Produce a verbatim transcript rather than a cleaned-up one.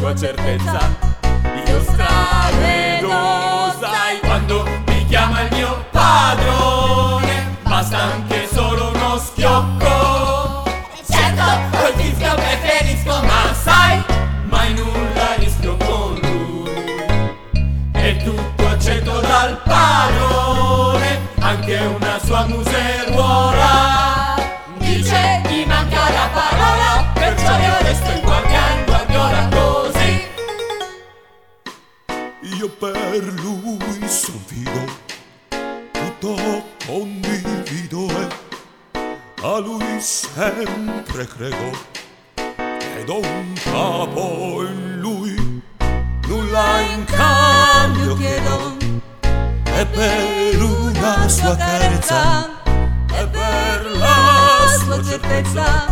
sua certezza io stravedo, sai. Quando mi chiama il mio padrone basta anche solo uno schiocco. Certo, col fischio preferisco, ma sai, mai nulla rischio con lui. È tutto accetto dal padrone, anche una sua museruola. Dice gli manca la parola, perciò io resto in guardia, in guardiola così. Io per lui son fido, tutto condivido e a lui sempre credo, ed ho un capo in lui, nulla in cambio chiedo, e per una sua carezza, e per la sua certezza